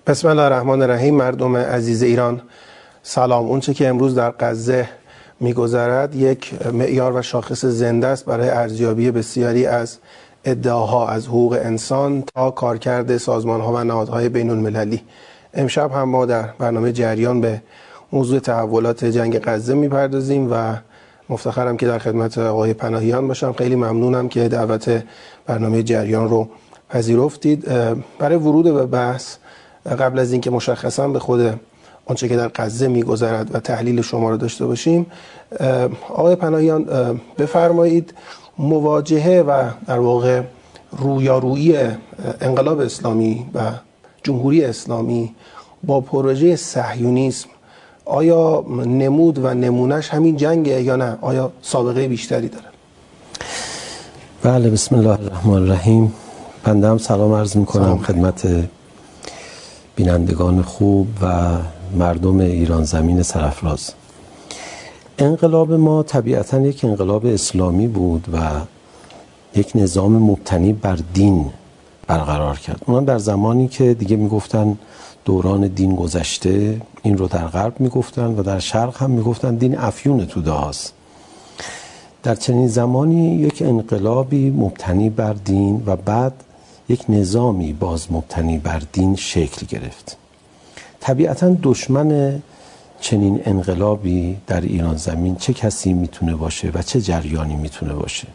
بسم الله الرحمن الرحیم. مردم عزیز ایران سلام. اونچه که امروز در غزه میگذرد یک معیار و شاخص زنده است برای ارزیابی بسیاری از ادعاها از حقوق انسان تا کارکرد سازمان‌ها و نهادهای بین‌المللی. امشب هم ما در برنامه جریان به موضوع تحولات جنگ غزه میپردازیم و مفتخرم که در خدمت آقای پناهیان باشم. خیلی ممنونم که دعوت برنامه جریان رو پذیرفتید. برای ورود به بحث، قبل از اینکه مشخصا به خود آنچه که در غزه میگذرد و تحلیل شما رو داشته باشیم، آقای پناهیان بفرمایید مواجهه و در واقع رویارویی انقلاب اسلامی و جمهوری اسلامی با پروژه صهیونیسم آیا نمود و نمونش همین جنگه یا نه؟ آیا سابقه بیشتری داره؟ بله، بسم الله الرحمن الرحیم. بنده هم سلام عرض میکنم خدمت بینندگان خوب و مردم ایران زمین سرافراز. انقلاب ما طبیعتاً یک انقلاب اسلامی بود و یک نظام مبتنی بر دین برقرار کرد. اونم در زمانی که دیگه میگفتن دوران دین گذشته، این رو در غرب میگفتن و در شرق هم میگفتن دین افیون توده هاست. در چنین زمانی یک انقلابی مبتنی بر دین و بعد یک نظامی باز مبتنی بر دین شکل گرفت. طبیعتاً دشمن چنین انقلابی در ایران زمین چه کسی میتونه باشه و چه جریانی میتونه باشه؟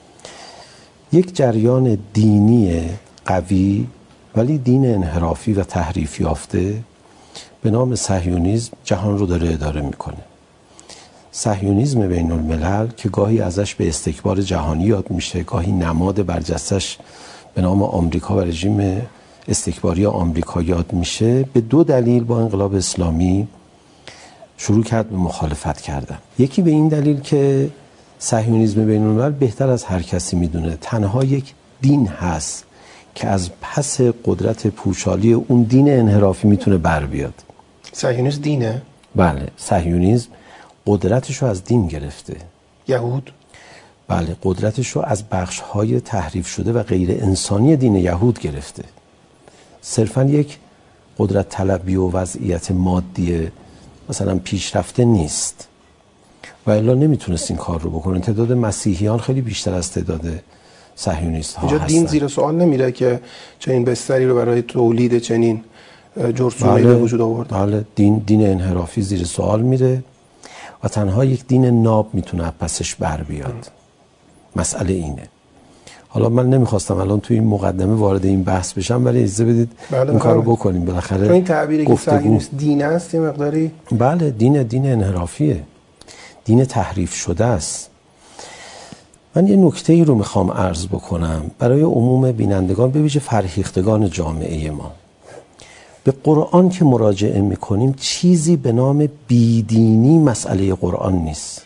یک جریان دینی قوی ولی دین انحرافی و تحریف یافته به نام صهیونیسم جهان رو داره اداره میکنه. صهیونیسم بین الملل که گاهی ازش به استکبار جهانی یاد میشه، گاهی نماد برجستش به نام آمریکا و رژیم استکباری آمریکا یاد میشه، به دو دلیل با انقلاب اسلامی شروع کرد به مخالفت کردن. یکی به این دلیل که صهیونیسم بین الملل بهتر از هر کسی میدونه تنها یک دین هست که از پس قدرت پوشالی اون دین انحرافی میتونه بر بیاد. صهیونیسم دینه؟ بله، صهیونیسم قدرتش رو از دین گرفته. یهود؟ بله، قدرتش رو از بخش‌های تحریف شده و غیر انسانی دین یهود گرفته. صرفاً یک قدرت طلبی و وضعیت مادی مثلا پیشرفته نیست و الا نمیتونست این کار رو بکنه. تعداد مسیحیان خیلی بیشتر از تعداد صهیونیست ها اینجا هستن. دین زیر سوال نمیره که چنین بستری رو برای تولید چنین جرثومه‌ای به وجود آورد؟ بله، دین انحرافی زیر سوال میره و تنها یک دین ناب میتونه پسش بر بیاد. مسئله اینه. حالا من نمیخواستم الان توی این مقدمه وارد این بحث بشم، ولی اجازه بدید این کارو بکنیم. بالاخره این تعبیری که صهیونیسم دین است یه مقداری بله، دین انحرافیه، دین تحریف شده است. من یه نکته ای رو میخوام عرض بکنم برای عموم بینندگان، به ویژه فرهیختگان جامعه ما. به قرآن که مراجعه میکنیم چیزی به نام بیدینی مسئله قرآن نیست.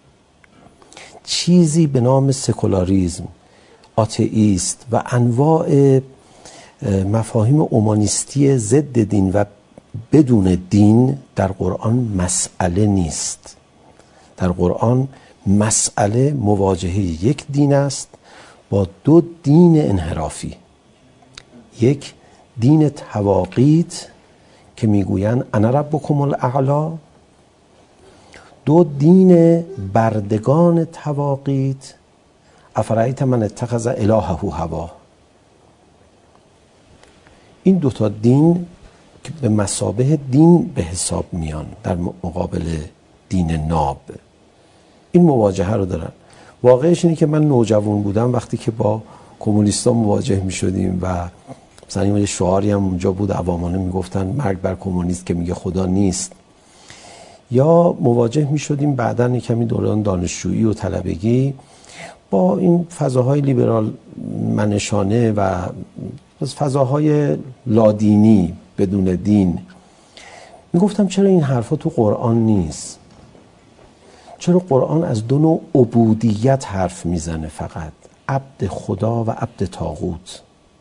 چیزی به نام سکولاریسم، آتئیست و انواع مفاهیم اومانیستی ضد دین و بدون دین در قرآن مسئله نیست. در قرآن مسئله مواجهه یک دین است با دو دین انحرافی. یک دین تواقیت که میگویند انا ربکم الاعلی، دو دین بردگان تواقیت افرایت من اتخذ الهه هوا. این دوتا دین که به مثابه دین به حساب میان در مقابل دین ناب، این مواجهه رو دارن. واقعش اینه که من نوجوان بودم وقتی که با کمونیستا مواجه میشدیم و مثلا یه شعاری هم اونجا بود، عوامانه میگفتن مرگ بر کمونیست که میگه خدا نیست. یا مواجه میشدیم بعدن کمی دوران دانشجویی و طلبگی با این فضاهای لیبرال منشانه و فضاهای لادینی بدون دین. میگفتم چرا این حرفا تو قرآن نیست؟ چرا قرآن از دو نوع عبودیت حرف میزنه؟ فقط عبد خدا و عبد طاغوت.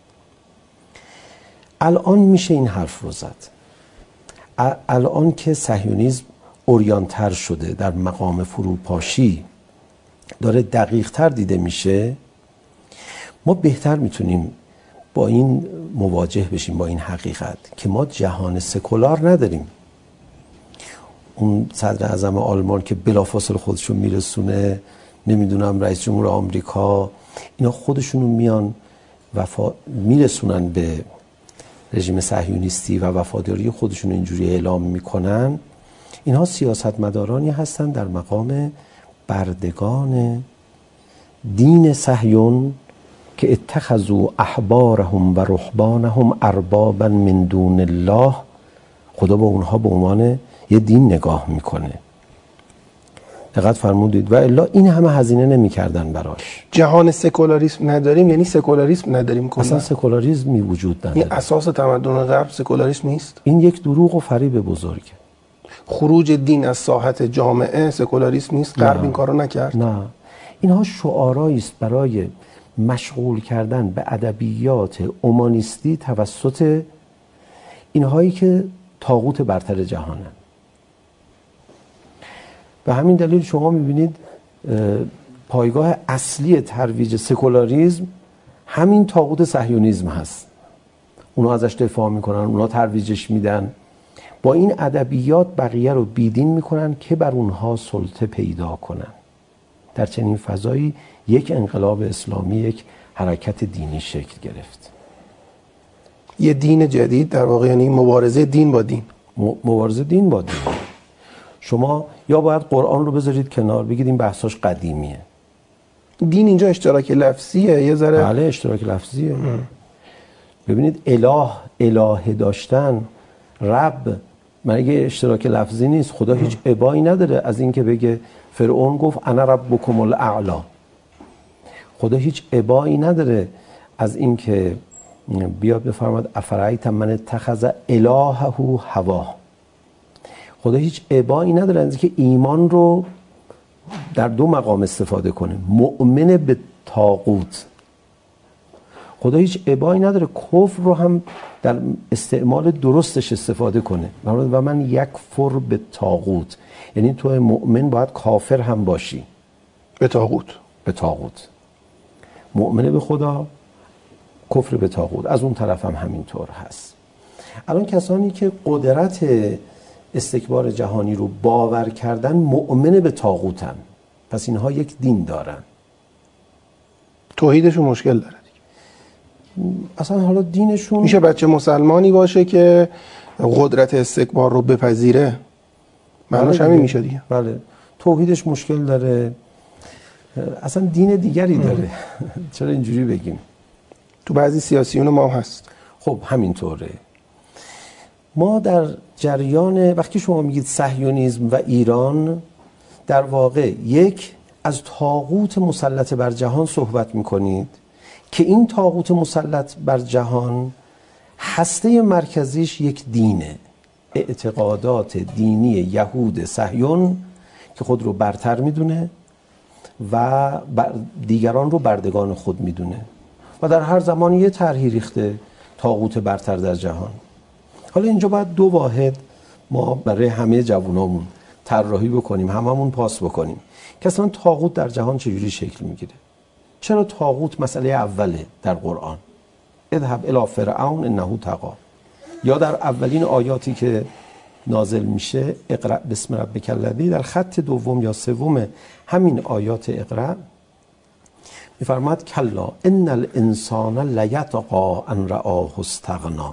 الان میشه این حرف رو زد. الان که صهیونیسم اوریانتر شده، در مقام فروپاشی داره دقیق تر دیده میشه، ما بهتر میتونیم با این مواجه بشیم، با این حقیقت که ما جهان سکولار نداریم. اون صدر اعظم آلمان که بلافاصله خودشون میرسونه، نمیدونم رئیس جمهور آمریکا، اینا خودشونو میان میرسونن به رژیم صهیونیستی و وفاداری خودشون اینجوری اعلام میکنن. اینها سیاستمدارانی هستن در مقام بردگان دین صهیون که اتخذوا احبارهم و رهبانهم اربابا من دون الله. خدا با اونها به عنوان یه دین نگاه میکنه. دقت فرمودید؟ و الا این همه هزینه نمیکردن براش. جهان سکولاریسم نداریم یعنی سکولاریسم نداریم کلا. اصلا سکولاریسمی وجود نداره. این اساس تمدن غرب سکولاریسم نیست. این یک دروغ و فریب بزرگه. خروج دین از ساحت جامعه سکولاریسم نیست. غرب این کارو نکرد. نه، اینها شعارهایی است برای مشغول کردن به ادبیات اومانیستی توسط اینهایی که طاغوت برتر جهانن. به همین دلیل شما میبینید پایگاه اصلی ترویج سکولاریسم همین طاغوت صهیونیسم هست. اونا ازش دفاع میکنن، اونا ترویجش میدن، با این ادبیات بقیه رو بیدین میکنن که بر اونها سلطه پیدا کنن. در چنین فضایی یک انقلاب اسلامی، یک حرکت دینی شکل گرفت. یه دین جدید در واقع، یعنی مبارزه دین با دین. مبارزه دین با دین. شما یا باید قرآن رو بذارید کنار، بگید این بحثاش قدیمیه. دین اینجا اشتراک لفظیه یه ذره. بله اشتراک لفظیه. ببینید اله داشتن، رب، مگه اشتراک لفظی نیست؟ خدا هیچ ابایی نداره از این که بگه فرعون گفت انا ربکم الاعلی. خدا هیچ ابایی نداره از این که بیاد بفرماد افرایت من اتخذ الهه هواه. خدا هیچ ابایی نداره از این که ایمان رو در دو مقام استفاده کنه، مؤمن به طاغوت. خدا هیچ ابایی نداره کفر رو هم در استعمال درستش استفاده کنه. و من یکفر به طاغوت، یعنی تو مؤمن باید کافر هم باشی به طاغوت. به طاغوت، مؤمن به خدا، کفر به طاغوت. از اون طرف هم همینطور هست. الان کسانی که قدرت استکبار جهانی رو باور کردن مؤمن به طاغوتن، پس اینها یک دین دارن. توحیدشون مشکل داره دیگه. اصلا حالا دینشون میشه بچه مسلمانی باشه که قدرت استکبار رو بپذیره؟ معناش همین میشه دیگه. بله، توحیدش مشکل داره، اصلا دین دیگری داره. چرا اینجوری بگیم؟ تو بعضی سیاسیون ما هست. خب همینطوره. ما در جریان وقتی شما میگید صهیونیسم و ایران، در واقع یک از طاغوت مسلط بر جهان صحبت میکنید که این طاغوت مسلط بر جهان هسته مرکزیش یک دینه، اعتقادات دینی یهود صهیون که خود رو برتر میدونه و دیگران رو بردگان خود میدونه و در هر زمانی یه طرحی ریخته طاغوت برتر در جهان. حالا اینجا باید دو واحد ما برای همه جوانامون طراحی بکنیم، هممون پاس بکنیم که اصلا طاغوت در جهان چجوری شکل میگیره. چرا طاغوت مسئله اوله در قرآن؟ اذهب الی فرعون انه طغی، یا در اولین آیاتی که نازل میشه اقرأ بسم ربک الذی، در خط دوم یا سوم همین آیات اقرأ میفرماد کلا ان الانسان لیطغی ان رآه استغنی.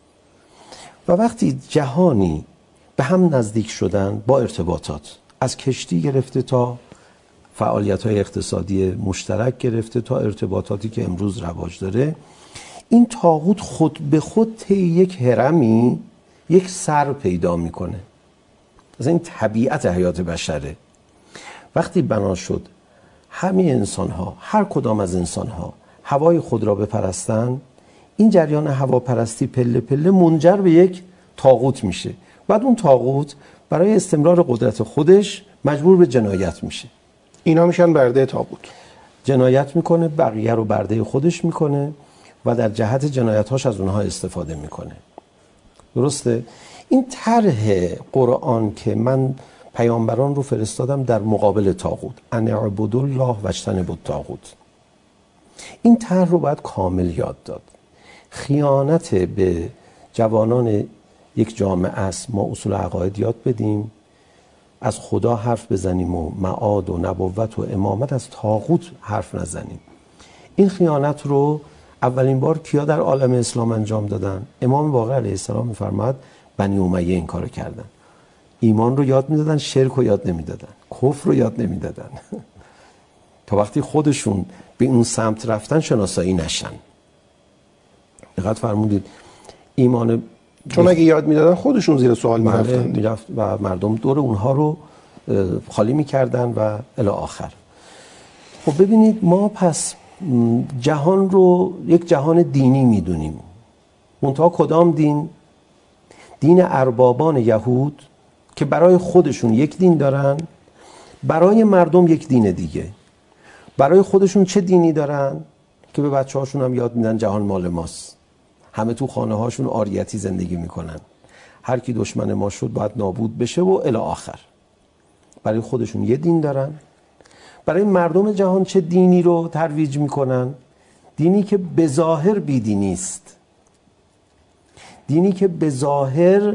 و وقتی جهانی به هم نزدیک شدن با ارتباطات، از کشتی گرفته تا فعالیت‌های اقتصادی مشترک گرفته تا ارتباطاتی که امروز رواج داره، این طاغوت خود به خود طی یک هرمی یک سر پیدا میکنه. مثلا این طبیعت حیات بشره. وقتی بنا شد همه انسان‌ها، هر کدام از انسان‌ها هوای خود را بپرستن، این جریان هواپرستی پله پله منجر به یک طاغوت میشه. بعد اون طاغوت برای استمرار قدرت خودش مجبور به جنایت میشه. اینا میشن برده طاغوت. جنایت میکنه، بقیه رو برده خودش میکنه و در جهت جنایت‌هاش از اونها استفاده میکنه. درسته؟ این طرح قرآن که من پیامبران رو فرستادم در مقابل طاغوت، ان اعبدوا الله واجتنبوا الطاغوت، این طرح رو باید کامل یاد داد. خیانت به جوانان یک جامعه است ما اصول عقاید یاد بدیم، از خدا حرف بزنیم و معاد و نبوت و امامت، از طاغوت حرف نزنیم. این خیانت رو اولین بار کیا در عالم اسلام انجام دادن؟ امام باقر علیه السلام می‌فرماد بنی امیه این کارو کردن. ایمان رو یاد میدادن، شرک رو یاد نمیدادن، کفر رو یاد نمیدادن تا وقتی خودشون به اون سمت رفتن شناسایی نشن. دقت فرمودید ایمان چون اگه یاد میدادن خودشون زیر سوال میرفتن و مردم دور اونها رو خالی میکردن و الی آخر. خب ببینید ما پس جهان رو یک جهان دینی میدونیم. منتها کدام دین؟ دین اربابان یهود که برای خودشون یک دین دارن، برای مردم یک دین دیگه. برای خودشون چه دینی دارن؟ که به بچه هاشون هم یاد میدن جهان مال ماست، همه تو خانه هاشون عاریتی زندگی میکنن، هر کی دشمن ما شد باید نابود بشه و الی آخر. برای خودشون یه دین دارن. برای مردم جهان چه دینی رو ترویج میکنن؟ دینی که به ظاهر بیدینی است، دینی که به ظاهر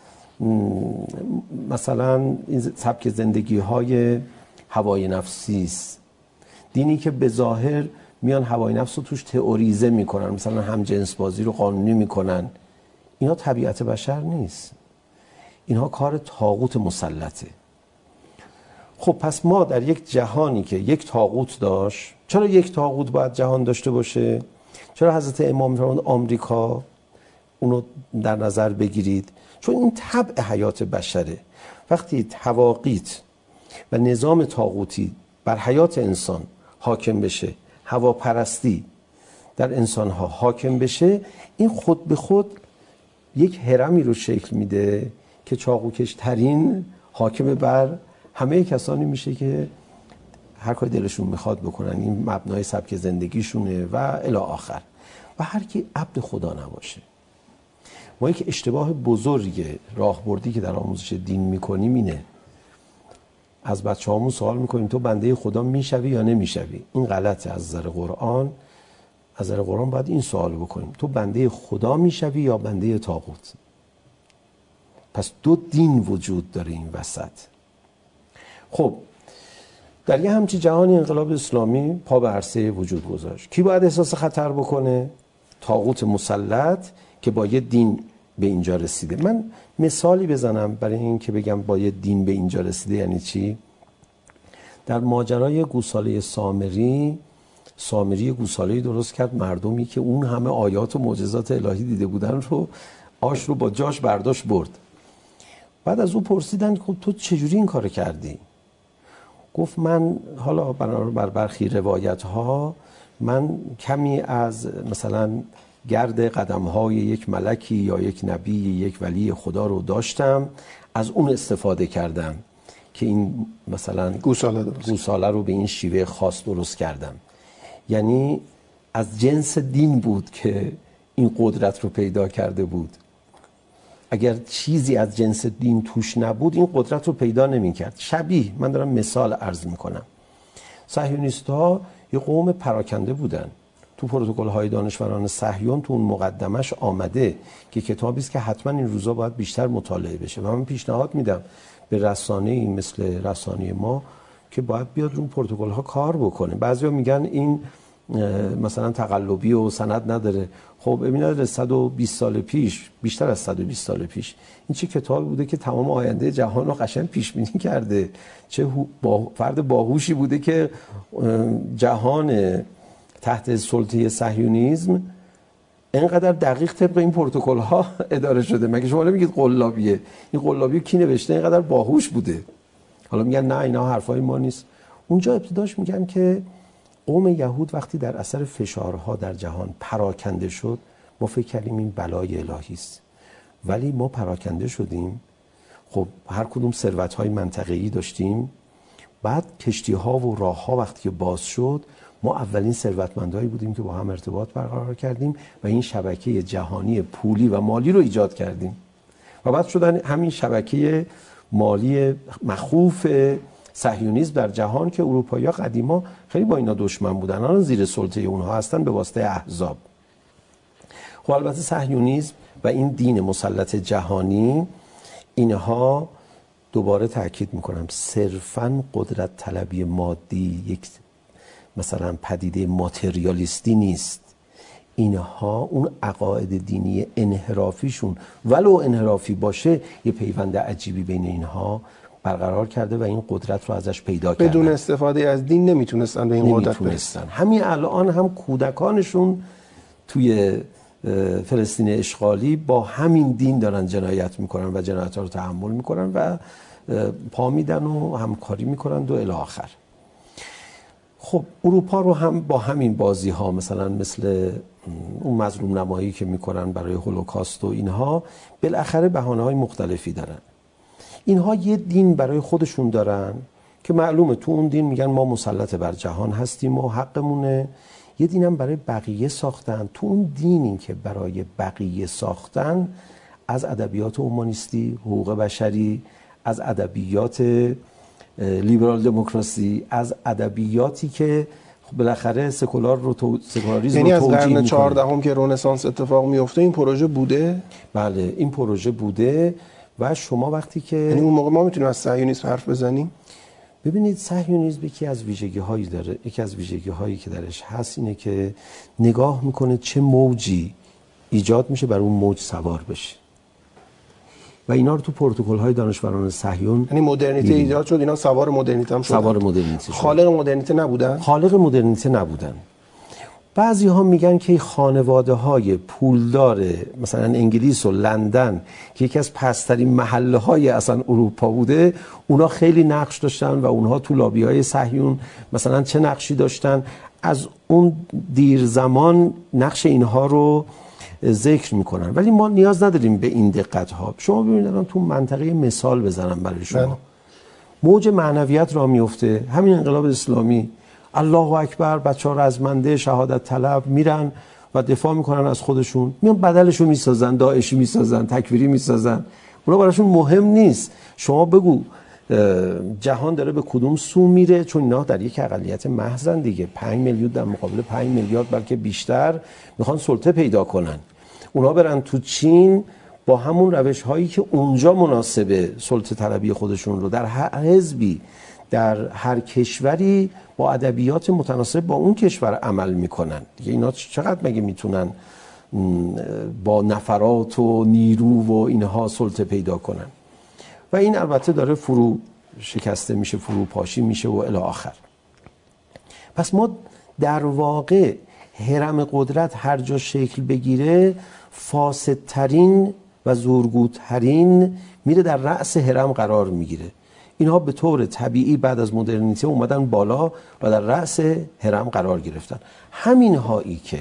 مثلا این سبک زندگی های هوای نفسی است، دینی که به ظاهر میان هوای نفس رو توش تئوریزه میکنن، مثلا هم جنس بازی رو قانونی میکنن. اینا طبیعت بشر نیست، اینها کار طاغوت مسلطه. خب پس ما در یک جهانی که یک طاغوت داشت، چرا یک طاغوت باید جهان داشته باشه؟ چرا حضرت امام میفرمایند آمریکا اونو در نظر بگیرید؟ چون این طبع حیات بشره. وقتی تواقیت و نظام طاغوتی بر حیات انسان حاکم بشه، هواپرستی در انسانها حاکم بشه، این خود به خود یک هرمی رو شکل میده که چاقوکش ترین حاکم بر همه کسانی میشه که هر کاری دلشون میخواد بکنن، این مبنای سبک زندگیشونه و الی آخر. و هر کی عبد خدا نباشه. ما یک اشتباه بزرگ راهبردی که در آموزش دین میکنیم اینه، از بچه‌هامون سوال میکنیم تو بنده خدا میشوی یا نمیشوی؟ این غلطه. از نظر قرآن باید این سوال بکنیم، تو بنده خدا میشوی یا بنده طاغوت؟ پس دو دین وجود داره این وسط. خب در یه همچی جهانی انقلاب اسلامی پا به عرصه وجود گذاشت. کی باید احساس خطر بکنه؟ طاغوت مسلط که با یه دین به اینجا رسیده. من مثالی بزنم برای این که بگم با یه دین به اینجا رسیده یعنی چی. در ماجرای گوساله سامری گوساله‌ای درست کرد، مردمی که اون همه آیات و معجزات الهی دیده بودن رو آش رو با جاش برداشت برد. بعد از او پرسیدن خب تو چجوری این کار کردی؟ گفت من حالا بر برخی روایت ها من کمی از مثلا گرد قدم‌های یک ملکی یا یک نبی، یک ولی خدا رو داشتم، از اون استفاده کردم که این مثلا گوساله رو به این شیوه خاص درست کردم. یعنی از جنس دین بود که این قدرت رو پیدا کرده بود. اگر چیزی از جنس دین توش نبود این قدرت رو پیدا نمی‌کرد. شبیه، من دارم مثال عرض می‌کنم، صهیونیست‌ها یه قوم پراکنده بودن. تو پروتکل‌های دانشوران صهیون تو اون مقدمش آمده که کتابی است که حتما این روزا باید بیشتر مطالعه بشه و من پیشنهاد میدم به رسانه‌ای مثل رسانه ما که باید بیاد رو پروتکل‌ها کار بکنه. بعضیا میگن این مثلا تقلبی و سند نداره. خب ببینید 120 سال پیش، بیشتر از 120 سال پیش، این چه کتابی بوده که تمام آینده جهان رو قشنگ پیش بینی کرده. چه فرد باهوشی بوده که جهان تحت سلطه صهیونیسم اینقدر دقیق طبق این پروتکل ها اداره شده. مگه شما نمیگید قلابیه؟ این قلابی کی نوشته؟ اینقدر باهوش بوده. حالا میگن نه اینا حرفای ما نیست. اونجا ابتداش میگن که قوم یهود وقتی در اثر فشارها در جهان پراکنده شد، ما فکر کردیم این بلای الهی است، ولی ما پراکنده شدیم. خب هر کدوم ثروت‌های منطقه‌ای داشتیم، بعد کشتی‌ها و راه‌ها وقتی باز شد ما اولین ثروتمندایی بودیم که با هم ارتباط برقرار کردیم و این شبکه جهانی پولی و مالی رو ایجاد کردیم و بعد شدن همین شبکه مالی مخوف صهیونیسم در جهان که اروپایی‌ها قدیما خیلی با اینا دشمن بودن، الان زیر سلطه اونها هستن به واسطه احزاب. خب البته صهیونیسم و این دین مسلط جهانی اینها دوباره تاکید میکنم صرفاً قدرت طلبی مادی، یک مثلا پدیده ماتریالیستی نیست. اینها اون عقاید دینی انحرافیشون ولو انحرافی باشه یه پیوند عجیبی بین اینها برقرار کرده و این قدرت رو ازش پیدا کردن. بدون استفاده از دین نمیتونستن به این قدرت برسن. همین الان هم کودکانشون توی فلسطین اشغالی با همین دین دارن جنایت میکنن و جنایت‌ها رو تحمل میکنن و پا میدن و همکاری میکنن و الی آخر. خب اروپا رو هم با همین بازی ها مثلا مثل اون مظلوم نمایی که میکنن برای هولوکاست و اینها بالاخره بهانه های مختلفی دارن. اینها یه دین برای خودشون دارن که معلومه تو اون دین میگن ما مسلط بر جهان هستیم و حقمونه. یه دینم برای بقیه ساختن. تو اون دینی که برای بقیه ساختن از ادبیات اومانیستی، حقوق بشری، از ادبیات لیبرال دموکراسی، از ادبیاتی که بالاخره سکولار رو سکولاریسم یعنی رو از توجیه قرن می‌کنه. 14 که رنسانس اتفاق میفته این پروژه بوده؟ بله این پروژه بوده و شما وقتی که یعنی اون موقع ما میتونیم از صهیونیسم حرف بزنیم؟ ببینید صهیونیسم یکی از ویژگی‌هایی داره، یکی از ویژگی‌هایی که درش هست اینه که نگاه میکنه چه موجی ایجاد میشه بر اون موج سوار بشه و اینا رو تو پروتکل‌های دانشوران صهیون یعنی مدرنیته ایجاد شد، اینا سوار مدرنیته هم شدن. سوار مدرنیته شدن. خالق مدرنیته نبودن؟ خالق مدرنیته نبودن. بعضی ها میگن که خانواده های پولدار مثلا انگلیس و لندن که یکی از پسترین محله های اصلا اروپا بوده اونا خیلی نقش داشتن و اونها تو لابی های صهیون مثلا چه نقشی داشتن. از اون دیر زمان نقش اینها رو ذکر میکنن ولی ما نیاز نداریم به این دقت ها. شما ببینید الان تو منطقه مثال بزنم برای شما موج معنویت را میفته. همین انقلاب اسلامی الله اکبر بچه‌ها رزمنده شهادت طلب میرن و دفاع میکنن از خودشون، میان بدلشو میسازن، داعشی میسازن، تکفیری میسازن. اونا براشون مهم نیست. شما بگو جهان داره به کدوم سو میره؟ چون اینا در یک اقلیت محضن دیگه، 5 میلیون در مقابل 5 میلیارد بلکه بیشتر میخوان سلطه پیدا کنن. اونا برن تو چین با همون روش هایی که اونجا مناسبه سلطه طلبی خودشون رو در هر حزبی در هر کشوری با ادبیات متناسب با اون کشور عمل میکنن دیگه. اینا چقدر مگه میتونن با نفرات و نیرو و اینها سلطه پیدا کنن؟ و این البته داره فرو شکسته میشه، فرو پاشی میشه و الی آخر. پس ما در واقع هرم قدرت هر جا شکل بگیره فاسدترین و زورگوترین میره در رأس هرم قرار میگیره. اینها به طور طبیعی بعد از مدرنیته اومدن بالا و در رأس هرم قرار گرفتن. همین هایی که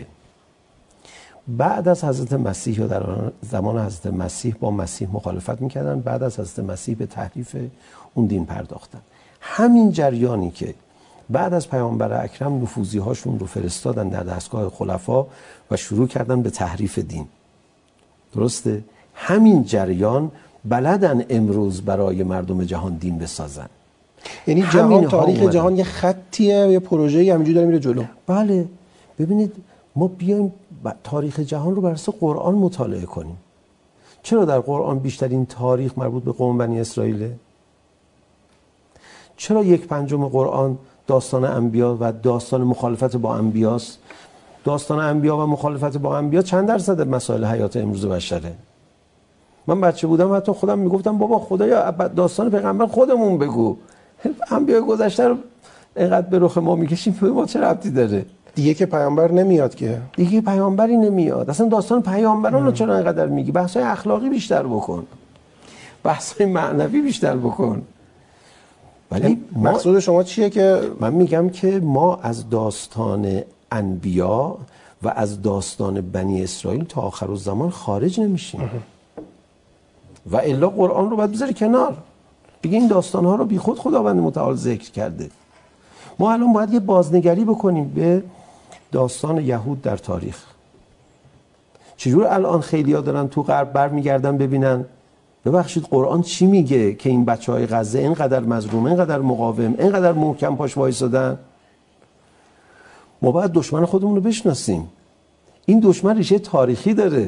بعد از حضرت مسیح یا در زمان حضرت مسیح با مسیح مخالفت میکردن، بعد از حضرت مسیح به تحریف اون دین پرداختن. همین جریانی که بعد از پیامبر اکرم نفوذی هاشون رو فرستادن در دستگاه خلفا و شروع کردن به تحریف دین. درسته؟ همین جریان بلدن امروز برای مردم جهان دین بسازن. یعنی جهان، تاریخ جهان یه خطیه، یه پروژه‌ای همینجوری داره میره جلو. بله. ببینید ما بیایم تاریخ جهان رو بر اساس قرآن مطالعه کنیم. چرا در قرآن بیشترین تاریخ مربوط به قوم بنی اسرائیله؟ چرا 1/5 قرآن داستان انبیا و داستان مخالفت با انبیاست؟ داستان انبیا و مخالفت با انبیا چند درصد مسائل حیات امروز بشره؟ من بچه بودم حتی خودم میگفتم بابا خدایا داستان پیغمبر خودمون بگو، انبیاء گذشته رو اینقدر به رخ ما میکشیم به ما چه ربطی داره؟ دیگه که پیامبر نمیاد که، دیگه پیامبری نمیاد. اصلا داستان پیامبران رو چرا اینقدر میگی؟ بحث‌های اخلاقی بیشتر بکن، بحث‌های معنوی بیشتر بکن. ولی مقصود شما چیه؟ که من میگم که ما از داستان انبیا و از داستان بنی اسرائیل تا آخر الزمان خارج نمیشیم و الا قرآن رو باید بذاری کنار، بگه این داستان‌ها رو بی خود خداوند متعال ذکر کرده. ما الان باید یه بازنگری بکنیم به داستان یهود در تاریخ. چجور الان خیلی‌ها دارن تو غرب برمیگردن ببینن ببخشید قرآن چی میگه که این بچهای غزه اینقدر مظلوم، اینقدر مقاوم، اینقدر محکم پاش وایسادن؟ ما باید دشمن خودمون رو بشناسیم. این دشمن ریشه تاریخی داره.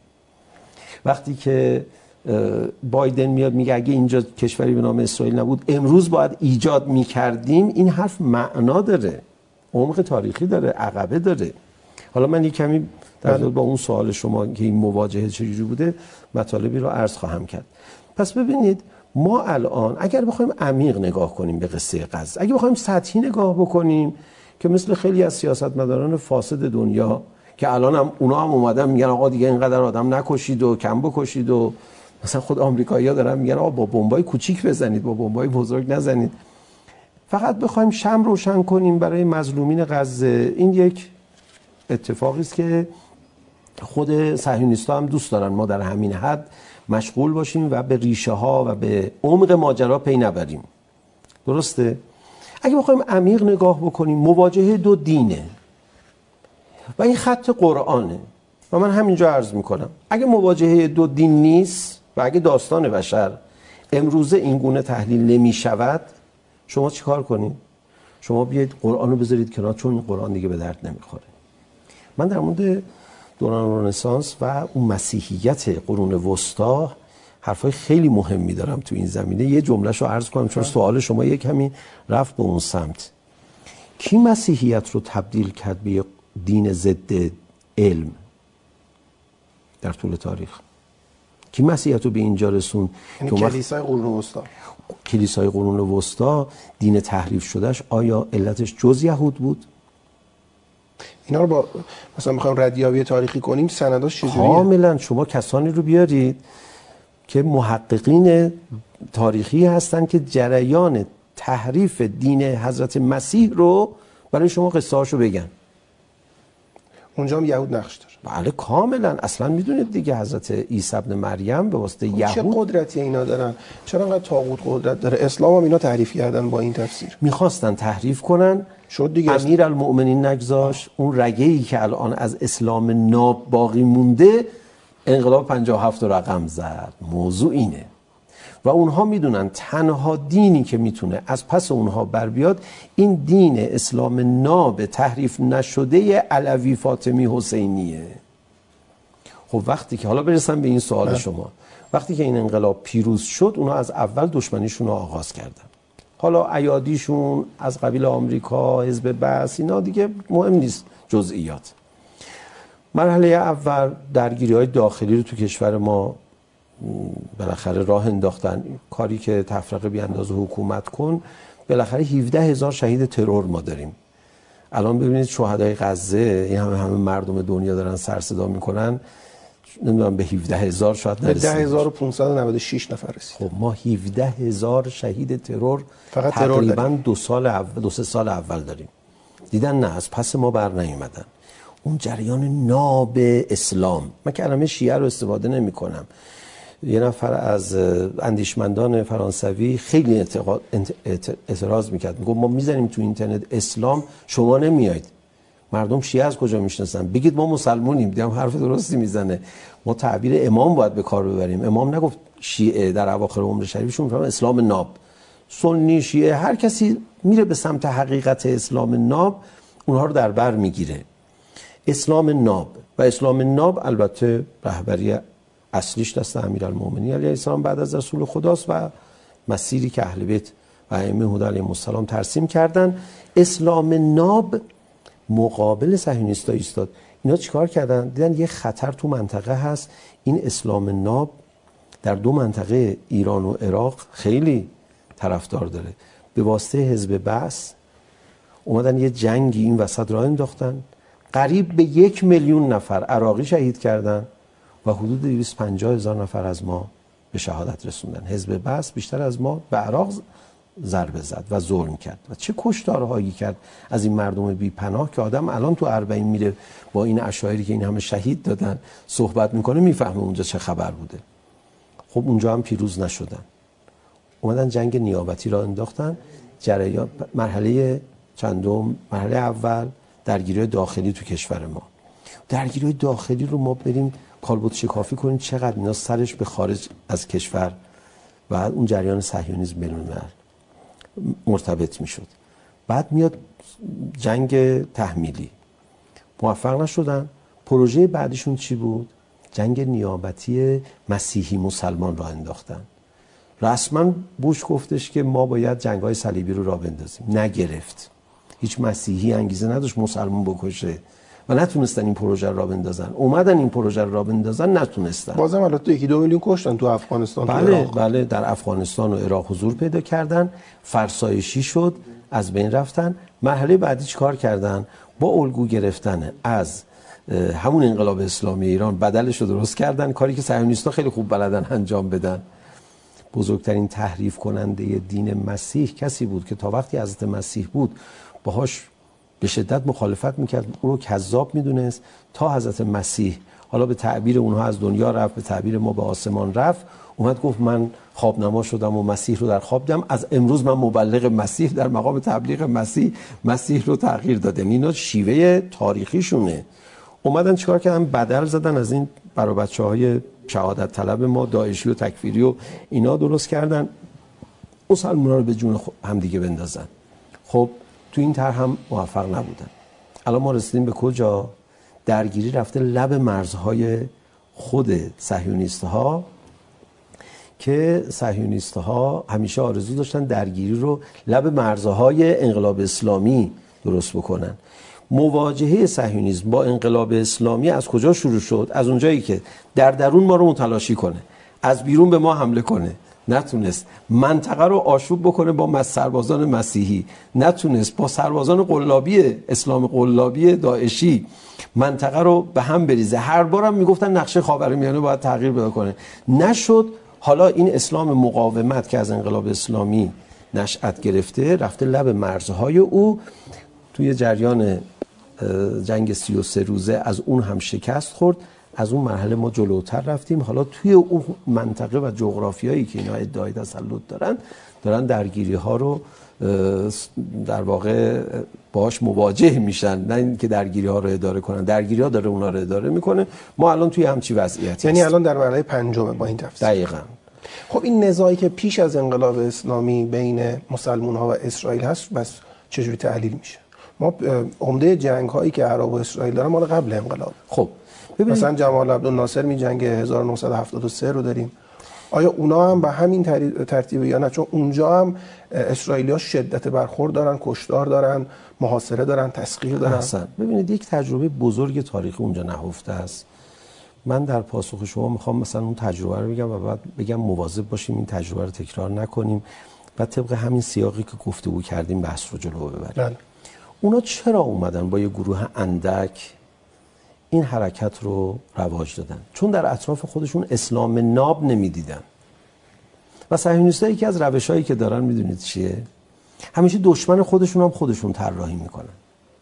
وقتی که بایدن میاد میگه اگه اینجا کشوری به نام اسرائیل نبود امروز باید ایجاد میکردیم، این حرف معنا داره، عمق تاریخی داره، عقبه داره. حالا من یک کمی در با اون سوال شما که این مواجهه چجوری بوده مطالبی رو عرض خواهم کرد. پس ببینید ما الان اگر بخوایم عمیق نگاه کنیم به قصه غزه، اگه بخوایم سطحی نگاه بکنیم که مثل خیلی از سیاستمداران فاسد دنیا که الان هم اونا هم اومدن میگن آقا دیگه اینقدر آدم نکشید و کم بکشید، و مثلا خود آمریکایی‌ها دارن میگن آقا با بمبای کوچیک بزنید، با بمبای بزرگ نزنید. فقط بخوایم شمع روشن کنیم برای مظلومین غزه، این یک اتفاقی است که خود صهیونیست‌ها هم دوست دارن ما در همین حد مشغول باشیم و به ریشه ها و به عمق ماجرا پی نبریم. درسته؟ اگه بخوایم عمیق نگاه بکنیم، مواجهه دو دینه و این خط قرآنه و من همینجا عرض میکنم اگه مواجهه دو دین نیست و اگه داستان بشر امروزه این گونه تحلیل نمیشود، شما چیکار کنید؟ شما بیاید قرآن رو بذارید کنار، چون این قرآن دیگه به درد نمیخوره. من در مورد دوران رنسانس و اون مسیحیت قرون وسطا حرفای خیلی مهمی دارم تو این زمینه. یه جمله‌شو عرض کنم چون سوال شما یک کمی رفت به اون سمت. کی مسیحیت رو تبدیل کرد به دین ضد علم در طول تاریخ؟ کی مسیحیت رو به اینجا رسون؟ یعنی کلیسای قرون وسطا. کلیسای قرون وسطا دین تحریف شدهش آیا علتش جز یهود بود؟ اینا رو با مثلا میخوایم ردیابی تاریخی کنیم، سنداش چجوریه؟ کاملا شما کسانی رو بیارید که محققین تاریخی هستن که جریان تحریف دین حضرت مسیح رو برای شما قصه‌هاشو بگن. اونجا هم یهود نقش داره. بله کاملا. اصلا میدونید دیگه حضرت عیسی ابن مریم به واسطه یهود چه قدرتی اینا دارن؟ چرا انقدر طاغوت قدرت داره؟ اسلام هم اینا تحریف کردن با این تفسیر. میخواستن تحریف کنن، شد دیگه. امیرالمؤمنین نگذاشت. اون رگه‌ای که الان از اسلام ناب باقی مونده انقلاب 57 رقم زد. موضوع اینه و اونها میدونن تنها دینی که میتونه از پس اونها بر بیاد این دین اسلام ناب تحریف نشده علوی فاطمی حسینیه. خب وقتی که حالا برسم به این سوال شما، وقتی که این انقلاب پیروز شد اونا از اول دشمنیشون رو آغاز کردن. حالا ایادیشون از قبیل آمریکا، حزب بعث، اینا دیگه مهم نیست جزئیات. مرحله اول درگیری‌های داخلی رو تو کشور ما بالاخره راه انداختن. کاری که تفرقه بیاندازه حکومت کن، بالاخره 17,000 شهید ترور ما داریم. الان ببینید شهدای غزه، این همه مردم دنیا دارن سر صدا میکنن، نمیدونم به 17,000 شاید نرسید. 10,596 نفر رسید. خب ما 17,000 شهید ترور فقط ترور تقریبا 2-3 سال اول داریم. دیدن نه از پس ما بر نیومدن. اون جریان ناب اسلام، من کلمه شیعه رو استفاده نمی کنم. یه نفر از اندیشمندان فرانسوی خیلی اعتراض میکرد، میگفت ما میزنیم تو اینترنت اسلام، شما نمیایید، مردم شیعه از کجا میشناسن؟ بگید ما مسلمونیم. دیدم حرف درستی میزنه. ما تعبیر امام باید به کار ببریم. امام نگفت شیعه در اواخر عمر شریفشون، میگن اسلام ناب. سنی شیعه هر کسی میره به سمت حقیقت اسلام ناب، اونها رو در بر میگیره. اسلام ناب و اسلام ناب البته رهبری اصلیش دست امیرالمؤمنین علیه السلام بعد از رسول خداست و مسیری که اهل بیت و ائمه هدی علیهم السلام ترسیم کردن. اسلام ناب مقابل صهیونیست‌ها ایستاد. اینا چیکار کردن؟ دیدن یه خطر تو منطقه هست. این اسلام ناب در دو منطقه ایران و عراق خیلی طرفدار داره. به واسطه حزب بعث اومدن یه جنگی این وسط راه انداختن. قریب به 1,000,000 نفر عراقی شهید کردن و حدود 250,000 نفر از ما به شهادت رسوندن. حزب بعث بیشتر از ما به عراق ضربه زد و ظلم کرد و چه کشتارهایی کرد از این مردم بی پناه که آدم الان تو اربعین میره با این اشاعری که این همه شهید دادن صحبت میکنه، میفهمه اونجا چه خبر بوده. خب اونجا هم پیروز نشدن، اومدن جنگ نیابتی را انداختن. جریان مرحله چندم، مرحله اول درگیری داخلی تو کشور ما. درگیری داخلی رو ما بریم کالبد شکافی کنیم چقدر اینا سرش به خارج از کشور و اون جریان صهیونیسم بین‌الملل مرتبط میشد. بعد میاد جنگ تحمیلی، موفق نشدن، پروژه بعدیشون چی بود؟ جنگ نیابتی مسیحی مسلمان را انداختن. رسما بوش گفتش که ما باید جنگ‌های صلیبی رو راه بندازیم. نگرفت. هیچ مسیحی انگیزه نداشت مسلمان بکشه و نتونستن این پروژه رو راه بندازن. اومدن این پروژه رو راه بندازن، نتونستن. بازم البته 1-2 میلیون کشتن تو افغانستان. بله در افغانستان و عراق حضور پیدا کردن، فرسایشی شد، از بین رفتن. مرحله بعدی چیکار کردن؟ با الگو گرفتن از همون انقلاب اسلامی ایران بدلش رو درست کردن، کاری که صهیونیست‌ها خیلی خوب بلدن انجام بدن. بزرگترین تحریف کننده دین مسیح کسی بود که تا وقتی حضرت مسیح بود باهاش به شدت مخالفت میکرد، اون رو کذاب میدونست، تا حضرت مسیح حالا به تعبیر اونها از دنیا رفت، به تعبیر ما به آسمان رفت، اومد گفت من خواب نما شدم و مسیح رو در خواب دیدم، از امروز من مبلغ مسیح، در مقام تبلیغ مسیح رو تغییر دادم. اینا شیوه تاریخیشونه. اومدن چیکار کردن؟ بدل زدن از این برای بچه‌های شهادت طلب ما، داعشی و تکفیری و اینا درست کردن، مسلمان‌ها رو به جون هم دیگه بندازن. خب تو این طرح هم موفق نبودن. الان ما رسیدیم به کجا؟ درگیری رفته لب مرزهای خود صهیونیست‌ها، که صهیونیست‌ها همیشه آرزو داشتن درگیری رو لب مرزهای انقلاب اسلامی درست بکنن. مواجهه صهیونیسم با انقلاب اسلامی از کجا شروع شد؟ از اونجایی که در درون ما رو متلاشی کنه، از بیرون به ما حمله کنه، نتونست. منطقه رو آشوب بکنه با سربازان مسیحی، نتونست. با سربازان قلابی اسلام قلابی داعشی منطقه رو به هم بریزه. هر بارم میگفتن نقشه خاورمیانه باید تغییر پیدا کنه، نشد. حالا این اسلام مقاومت که از انقلاب اسلامی نشأت گرفته رفته لب مرزهای او، توی جریان جنگ 33 روزه از اون هم شکست خورد. از اون مرحله ما جلوتر رفتیم. حالا توی اون منطقه و جغرافیایی که اینا ادعای تسلط دارن درگیری ها رو در واقع باهاش مواجه میشن، نه اینکه درگیری ها رو اداره کنن. درگیری ها داره اونا رو اداره میکنه. ما الان توی همچی وضعیتی یعنی الان در مرحله پنجمه با این تفسیر. دقیقاً. خب این نزاعی که پیش از انقلاب اسلامی بین مسلمان ها و اسرائیل هست، بس چجوری تحلیل میشه؟ ما عمده جنگ هایی که عرب و اسرائیل دارن مال قبل انقلاب. خب مثلا جمال عبدالناصر می جنگ 1973 رو داریم. آیا اونا هم به همین ترتیبه یا نه؟ چون اونجا هم اسرائیلی‌ها شدت برخورد دارن، کشتار دارن، محاصره دارن، تسخیر دارن. احسن. ببینید یک تجربه بزرگ تاریخی اونجا نهفته است. من در پاسخ شما میخوام مثلا اون تجربه رو بگم و بعد بگم مواظب باشیم این تجربه رو تکرار نکنیم و طبق همین سیاقی که گفتگو کردیم بحث رو جلو ببریم. اونا چرا اومدن با یه گروه اندک این حرکت رو رواج دادن؟ چون در اطراف خودشون اسلام ناب نمیدیدن. و صهیونیست‌ها یکی از روش‌هایی که دارن میدونید چیه؟ همیشه دشمن خودشون هم خودشون طراحی میکنن.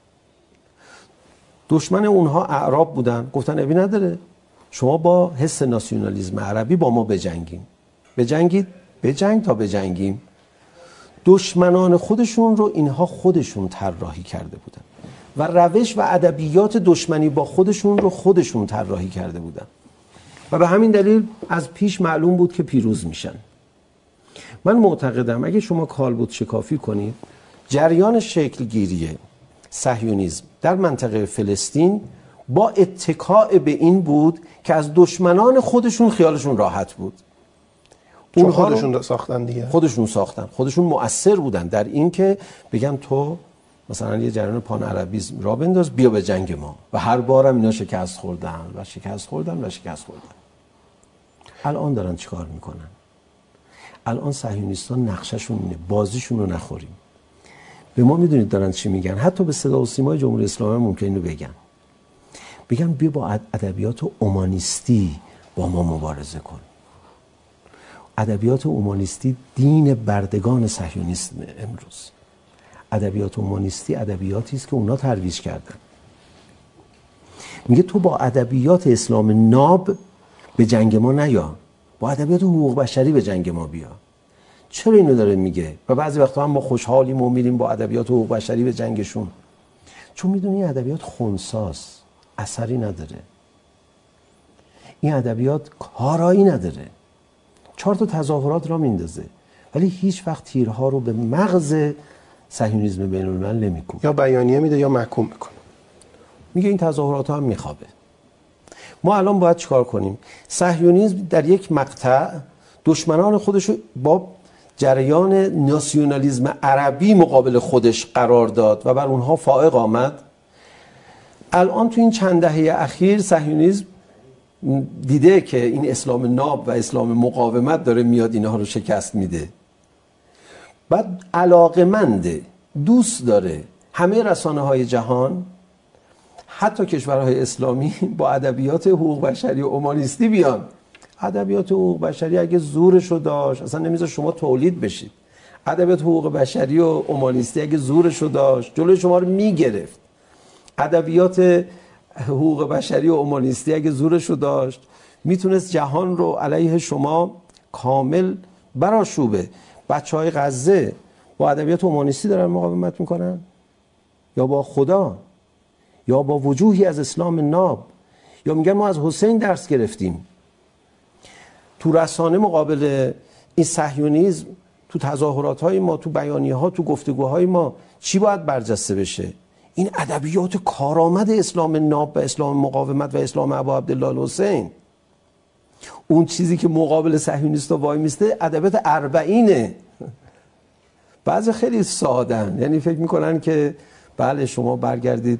دشمن اونها اعراب بودن، گفتن ابی نداره شما با حس ناسیونالیسم عربی با ما بجنگیم. بجنگید، بجنگ تا بجنگیم. دشمنان خودشون رو اینها خودشون طراحی کرده بودن و روش و ادبیات دشمنی با خودشون رو خودشون طراحی کرده بودن و به همین دلیل از پیش معلوم بود که پیروز میشن. من معتقدم اگه شما کالبد شکافی کنید، جریان شکلگیری صهیونیسم در منطقه فلسطین با اتکاء به این بود که از دشمنان خودشون خیالشون راحت بود. اون خودشون ساختن دیگه. خودشون ساختن، خودشون مؤثر بودن در این که بگم تو مثلا یه جریان پان عربیسم را بنداز بیا به جنگ ما، و هر بارم اینا شکست خوردن و شکست خوردن و شکست خوردن. الان دارن چیکار میکنن؟ الان صهیونیستان نقشهشون اینه بازیشون رو نخوریم. به ما میدونید دارن چی میگن؟ حتی به صدا و سیمای جمهوری اسلامی ممکنه اینو بگن بیا با ادبیات اومانیستی با ما مبارزه کن. ادبیات اومانیستی دین بردگان صهیونیسم امروز. ادبیات اومانیستی ادبیاتی است که اونا ترویج کردن. میگه تو با ادبیات اسلام ناب به جنگ ما نیا، با ادبیات حقوق بشری به جنگ ما بیا. چرا اینو داره میگه؟ و بعضی وقتا هم ما خوشحالیم و میریم با ادبیات حقوق بشری به جنگشون، چون میدونی ادبیات خنثاست، اثری نداره. این ادبیات کارایی نداره، 4 تا تظاهرات را میندازه ولی هیچ وقت تیرها رو به مغز صهیونیسم بین الملل نمیکنه. یا بیانیه میده یا محکوم میکنه. میگه این تظاهرات هم میخوابه. ما الان باید چیکار کنیم؟ صهیونیسم در یک مقطع دشمنان خودش رو با جریان ناسیونالیسم عربی مقابل خودش قرار داد و بر اونها فائق آمد. الان تو این چند دهه اخیر صهیونیسم دیده که این اسلام ناب و اسلام مقاومت داره میاد اینها رو شکست میده، بعد علاقمنده، دوست داره همه رسانه های جهان حتی کشورهای اسلامی با ادبیات حقوق بشری و اومانیستی بیان. ادبیات حقوق بشری اگه زورشو داشت اصلا نمیذاره شما تولید بشید. ادبیات حقوق بشری و اومانیستی اگه زورشو داشت جلوی شما رو میگرفت. ادبیات حقوق بشری و اومانیستی اگه زورشو داشت میتونست جهان رو علیه شما کامل برآشوبه. بچهای غزه با ادبیات اومانیستی دارن مقاومت میکنن یا با خدا یا با وجوهی از اسلام ناب، یا میگن ما از حسین درس گرفتیم. تو رسانه مقابل این صهیونیسم، تو تظاهرات‌های ما، تو بیانیه‌ها، تو گفتگوهای ما چی باید برجسته بشه؟ این ادبیات کارآمد اسلام ناب و اسلام مقاومت و اسلام ابا عبدالله الحسین. اون چیزی که مقابل صهیونیستا وای میسته ادبیات اربعینه. بعضی خیلی سادن، یعنی فکر میکنن که بله شما برگردید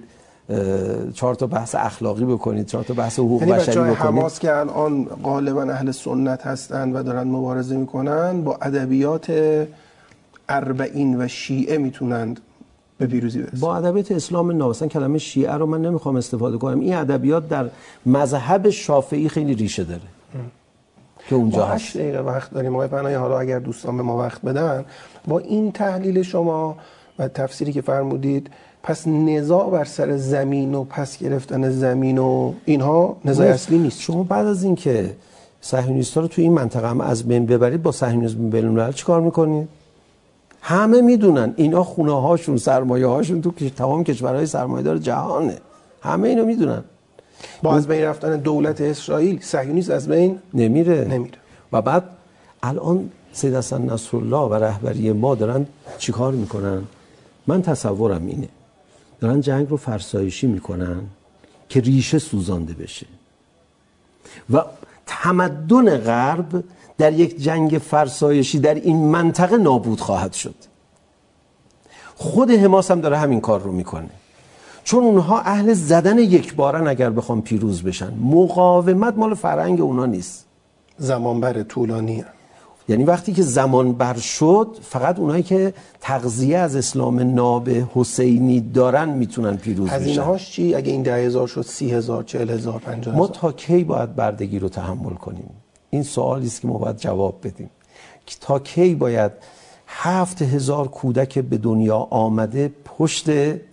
4 تا بحث اخلاقی بکنید، 4 تا بحث حقوق بشری بکنید. یعنی بچه‌های حماس که الان غالبا اهل سنت هستن و دارن مبارزه میکنن با ادبیات اربعین و شیعه میتونند به پیروزی برسن. با ادبیات اسلام ناب. مثلا کلمه شیعه رو من نمیخوام استفاده کنم. این ادبیات در مذهب شافعی خیلی ریشه داره که اونجا هست. 8 دقیقه وقت داریم آقای پناهی. حالا اگر دوستان به ما وقت بدن، با این تحلیل شما و تفسیری که فرمودید، پس نزاع بر سر زمین و پس گرفتن زمین و اینها نزاع اصلی نیست. شما بعد از این که صهیونیست‌ها رو تو این منطقه هم از بین ببرید، با صهیونیسم بین‌الملل چیکار میکنید؟ همه میدونن اینا خونه هاشون، سرمایه هاشون تو تمام کشورهای سرمایه‌دار جهانه. همه اینو میدونن. با از بین رفتن دولت اسرائیل صهیونیسم از بین نمیره. و بعد الان سید حسن نصرالله و رهبری ما دارن چیکار میکنن؟ من تصورم اینه دارن جنگ رو فرسایشی میکنن که ریشه سوزانده بشه و تمدن غرب در یک جنگ فرسایشی در این منطقه نابود خواهد شد. خود حماس هم داره همین کار رو میکنه، چون اونها اهل زدن یک بارن اگر بخوام پیروز بشن. مقاومت مال فرهنگ اونا نیست، زمان بر طولانیه. یعنی وقتی که زمان بر شد فقط اونایی که تغذیه از اسلام ناب حسینی دارن میتونن پیروز بشن. هزینه هاش چی؟ اگه این 10,000 شد 30,000 40,000 50,000 ما تا کی باید بردگی رو تحمل کنیم؟ این سوالی است که ما باید جواب بدیم. تا کی باید 7,000 کودک به دنیا آمده پشت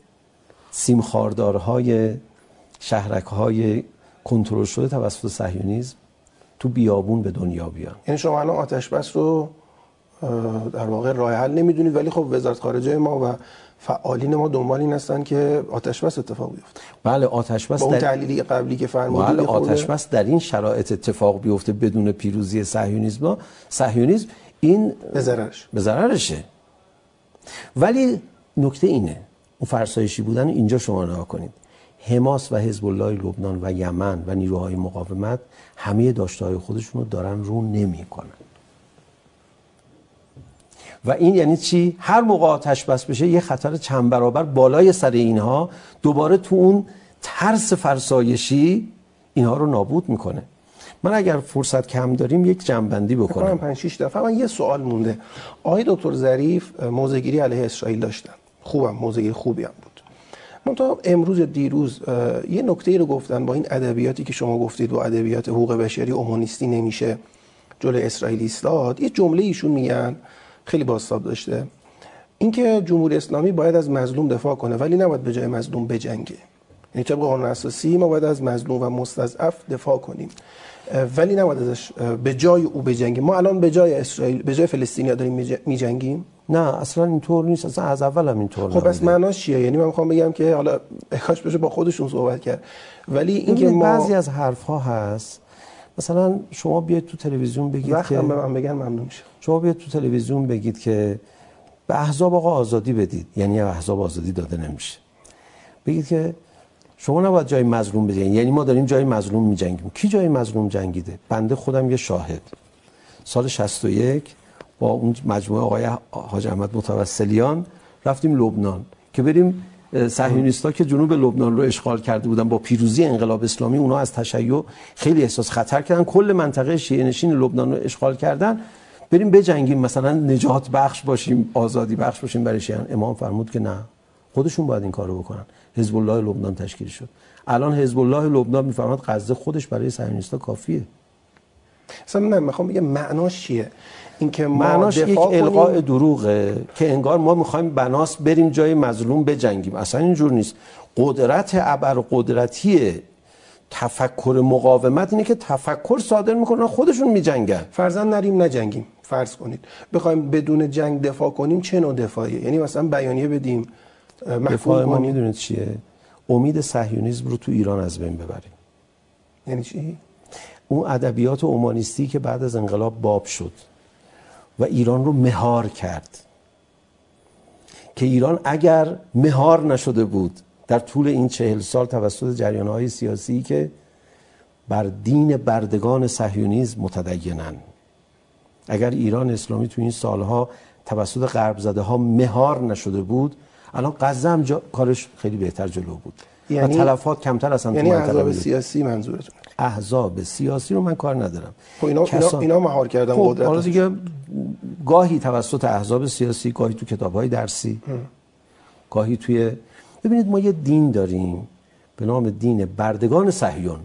سیمخاردارهای شهرک‌های کنترل شده توسط صهیونیسم تو بیابون به دنیا بیان؟ یعنی شما الان آتش بس رو در واقع راه حل نمیدونید، ولی خب وزارت خارجه ما و فعالین ما دنبال این هستن که آتش بس اتفاق بیفته. بله آتش بس با اون تحلیلی قبلی که فرمودید. بله آتش بس در این شرایط اتفاق بیفته بدون پیروزی صهیونیسم این به ضررشه. ولی نکته اینه، اون فرسایشی بودن اینجا شما نگاه کنید. حماس و حزب الله لبنان و یمن و نیروهای مقاومت همه داشته‌های خودشون رو دارن رو نمی‌کنن. و این یعنی چی؟ هر موقع آتش بس بشه یه خطر چند برابر بالای سر اینها دوباره تو اون ترس فرسایشی اینها رو نابود میکنه. من اگر فرصت کم داریم یک جمع‌بندی بکنم. 5-6 دفعه. من یه سوال مونده. آقای دکتر ظریف موضع‌گیری علیه اسرائیل داشتن. خوبم، موضع‌گیری خوبی هم بود. منتها امروز دیروز یه نکته‌ای رو گفتن، با این ادبیاتی که شما گفتید و ادبیات حقوق بشری اومانیستی نمیشه جلوی اسرائیل ایستاد. یه جمله ایشون میگن خیلی بازتاب داشته، اینکه جمهوری اسلامی باید از مظلوم دفاع کنه ولی نباید به جای مظلوم بجنگه. یعنی طبق قانون اساسی ما باید از مظلوم و مستضعف دفاع کنیم ولی نباید ازش به جای او بجنگیم. ما الان به جای اسرائیل، به جای فلسطینیا داریم میجنگیم؟ نه اصلا اینطور نیست، اصلا از اول هم اینطور نبوده. خب پس معناش چیه؟ یعنی من میخوام بگم که حالا کاش بشه با خودشون صحبت کرد، ولی اینکه ما بعضی از حرف‌ها هست، مثلا شما بیاید تو تلویزیون بگید که به من بگن ممنون میشم. شما بیاید تو تلویزیون بگید که به احزاب آقا آزادی بدید، یعنی احزاب آزادی داده نمیشه. بگید که شما نباید جای مظلوم بجنگید. یعنی ما داریم جای مظلوم میجنگیم. کی جای مظلوم جنگیده؟ بنده خودم یه شاهد. سال 61 با اون مجموعه آقای حاج احمد متوسلیان رفتیم لبنان که بریم صهیونیست‌ها که جنوب لبنان رو اشغال کرده بودن، با پیروزی انقلاب اسلامی اونا از تشیع خیلی احساس خطر کردن، کل منطقه شیعه نشین لبنان رو اشغال کردن، بریم بجنگیم مثلا نجات بخش باشیم، آزادی بخش باشیم برای شیعیان. امام فرمود که نه، خودشون باید این کارو بکنن. حزب الله لبنان تشکیل شد. الان حزب الله لبنان میفرماد غزه خودش برای صهیونیست‌ها کافیه. اصلا من میخوام بگم معناش چیه؟ این که ما معناش یک القاء کنیم... دروغه که انگار ما میخوایم بناس بریم جای مظلوم بجنگیم. اصلا اینجور نیست. قدرت ابرقدرتی تفکر مقاومت اینه که تفکر صادر میکنن خودشون میجنگن. فرضاً نریم نجنگیم، فرض کنید بخوایم بدون جنگ دفاع کنیم، چه نوع دفاعیه؟ یعنی مثلا بیانیه بدیم، دفاع ما میدونید چیه؟ امید صهیونیسم رو تو ایران از بین ببریم. یعنی چی؟ اون ادبیات اومانیستی که بعد از انقلاب باب شد و ایران رو مهار کرد، که ایران اگر مهار نشده بود در طول این 40 سال توسط جریان‌های سیاسی که بر دین بردگان صهیونیسم متدینن، اگر ایران اسلامی تو این سالها توسط غرب زده ها مهار نشده بود، الان غزه هم کارش خیلی بهتر جلو بود. یعنی و تلفات کمتر اصلا. یعنی احزاب سیاسی منظورتون؟ احزاب سیاسی رو من کار ندارم. خب اینا مهار کردن قدرت. حالا دیگه گاهی توسط احزاب سیاسی، گاهی تو کتاب‌های درسی، گاهی توی... ببینید ما یه دین داریم به نام دین بردگان صهیون.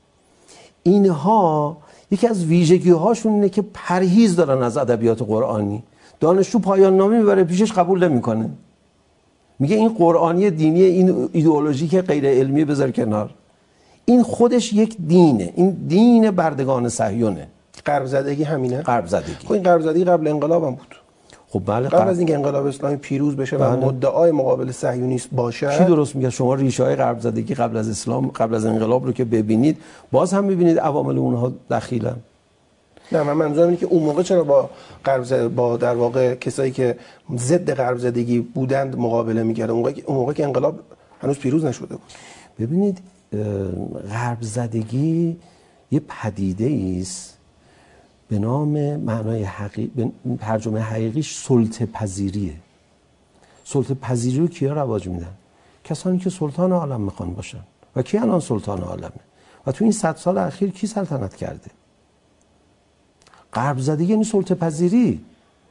اینها یکی از ویژگی‌هاشون اینه که پرهیز دارن از ادبیات قرآنی. دانشجو پایان نامه میبره پیشش قبول نمیکنه، میگه این قرآنی دینی، این ایدئولوژی که غیر علمی بذار کنار. این خودش یک دینه، این دین بردگان صهیونه. غرب زدگی همینه؟ غرب زدگی. خب این غرب زدگی قبل انقلاب هم بود. خب بله، قبل از اینکه انقلاب اسلامی پیروز بشه و مدعای مقابل صهیونیست باشه. کی درست میگه؟ شما ریشه های غرب زدگی قبل از اسلام، قبل از انقلاب رو که ببینید، باز هم میبینید عوامل اونها دخیلن. نه، من منظورم اینه که اون موقع چرا با با در واقع کسایی که ضد غرب زدگی بودند مقابله میکردن؟ اون موقع که انقلاب هنوز پیروز نشده بود. ببینید غرب زدگی یه پدیده است به نام معنای ترجمه حقیقیش سلطه پذیریه. سلطه پذیری رو کیا رواج میدن؟ کسانی که سلطان عالم میخوان باشن. و کی الان سلطان عالمه؟ و تو این 100 سال اخیر کی سلطنت کرده؟ غرب زدگی یعنی سلطه پذیری.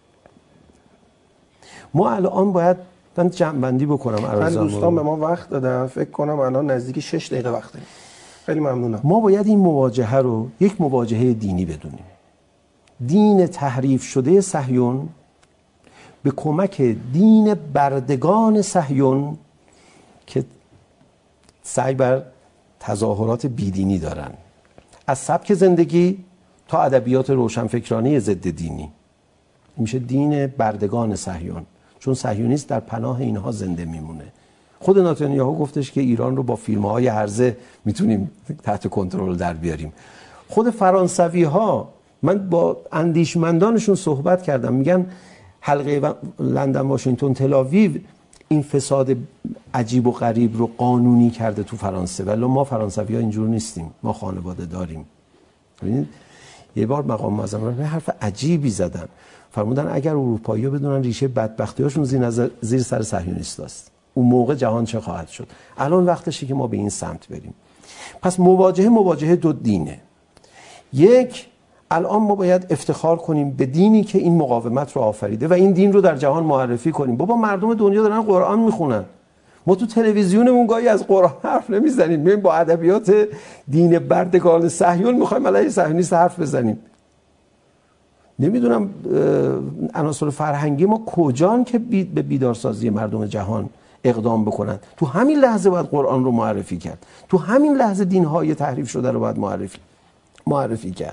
ما الان باید من جمع‌بندی بکنم عرضم. دوستان به ما وقت دادن، فکر کنم الان نزدیک 6 دقیقه وقت داریم. خیلی ممنونم. ما باید این مواجهه رو یک مواجهه دینی بدونیم. دین تحریف شده صهیون به کمک دین بردگان صهیون که سعی بر تظاهرات بیدینی دارن، از سبک زندگی تا ادبیات روشنفکرانه ضد دینی، میشه دین بردگان صهیون، چون صهیونیست در پناه اینها زنده میمونه. خود نتانیاهو گفتش که ایران رو با فیلم‌های هرزه میتونیم تحت کنترل در بیاریم. خود فرانسوی‌ها، من با اندیشمندانشون صحبت کردم، میگن حلقه لندن واشنگتن تل‌آویو این فساد عجیب و غریب رو قانونی کرده تو فرانسه، ولی ما فرانسوی‌ها اینجور نیستیم، ما خانواده داریم. ببینید یه بار مقام معظم به حرف عجیبی زدن، فرمودن اگر اروپایی‌ها بدونن ریشه بدبختی‌هاشون زیر سر صهیونیستاست، اون موقع جهان چه خواهد شد؟ الان وقتشه که ما به این سمت بریم. پس مواجهه دو دینه. یک، الان ما باید افتخار کنیم به دینی که این مقاومت رو آفریده و این دین رو در جهان معرفی کنیم. بابا مردم دنیا دارن قرآن میخونن، ما تو تلویزیونمون گاهی از قرآن حرف نمیزنیم، میایم با ادبیات دین بردگان صهیون میخوایم علیه صهیونیست حرف بزنیم. نمیدونم عناصر فرهنگی ما کجان که به بیدارسازی مردم جهان اقدام بکنن. تو همین لحظه باید قرآن رو معرفی کرد، تو همین لحظه دین‌های تحریف شده رو باید معرفی کرد.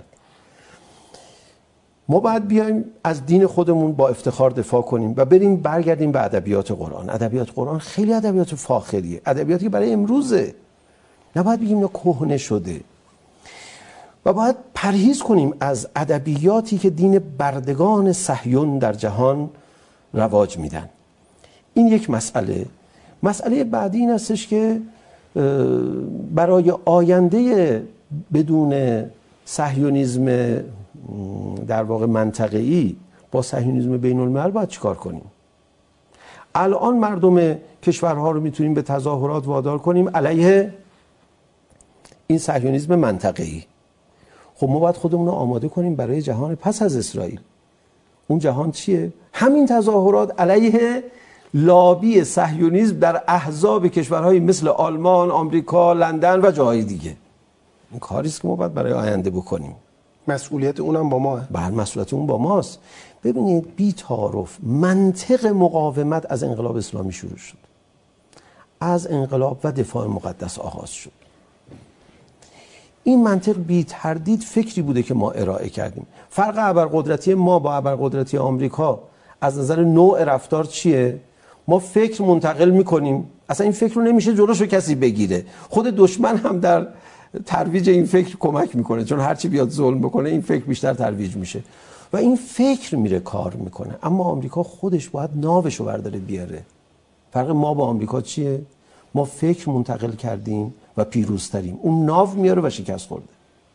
ما باید بیایم از دین خودمون با افتخار دفاع کنیم و بریم برگردیم به ادبیات قرآن. ادبیات قرآن خیلی ادبیات فاخریه، ادبیاتی که برای امروزه، نباید بگیم اینا کهنه شده. و باید پرهیز کنیم از ادبیاتی که دین بردگان صهیون در جهان رواج میدن. این یک مسئله. مسئله بعدی این هستش که برای آینده بدون صهیونیسم در واقع منطقه‌ای با صهیونیسم بین الملل باید چیکار کنیم؟ الان مردم کشورها رو میتونیم به تظاهرات وادار کنیم علیه این صهیونیسم منطقه‌ای. خب ما باید خودمون رو آماده کنیم برای جهان پس از اسرائیل. اون جهان چیه؟ همین تظاهرات علیه لابی صهیونیسم در احزاب کشورهای مثل آلمان، آمریکا، لندن و جاهای دیگه. این کاری است که ما باید برای آینده بکنیم. مسئولیت اونم با ماه. بله، مسئولیت اون با ماست. ببینید بی تعارف منطق مقاومت از انقلاب اسلامی شروع شد. از انقلاب و دفاع مقدس آغاز شد. این منطق بی تردید فکری بوده که ما ارائه کردیم. فرق ابرقدرتی ما با ابرقدرتی آمریکا از نظر نوع رفتار چیه؟ ما فکر منتقل میکنیم، اصلا این فکر رو نمیشه جلوشو کسی بگیره. خود دشمن هم در ترویج این فکر کمک میکنه، چون هرچی بیاد ظلم بکنه این فکر بیشتر ترویج میشه و این فکر میره کار میکنه. اما آمریکا خودش باید ناوشو برداره بیاره. فرق ما با آمریکا چیه؟ ما فکر منتقل کردیم و پیروزتریم. اون ناو میاره و شکست خورده.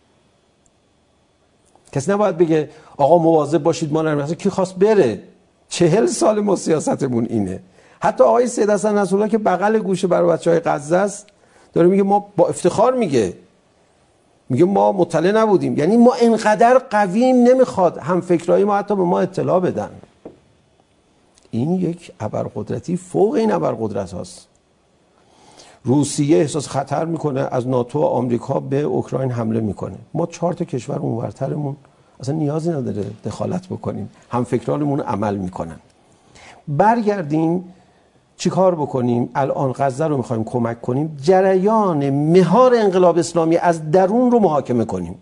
کسی نباید بگه آقا مواظب باشید ما نمیرسه. کی خواست بره؟ 40 سال ما سیاستمون اینه. حتی آقای سید حسن نصرالله که بغل گوشه برای بچهای غزه است داره میگه، ما با افتخار میگه ما مطلع نبودیم. یعنی ما انقدر قویم، نمیخواد هم فکرهای ما حتی به ما اطلاع بدن. این یک ابرقدرتی فوق این ابرقدرت هاست. روسیه احساس خطر میکنه از ناتو و آمریکا به اوکراین حمله میکنه. ما 4 کشور اونورترمون اصلا نیازی نداره دخالت بکنیم، هم فکرانمون عمل میکنن. برگردیم چیکار بکنیم؟ الان غزه رو میخوایم کمک کنیم، جریان مهار انقلاب اسلامی از درون رو محاکمه کنیم.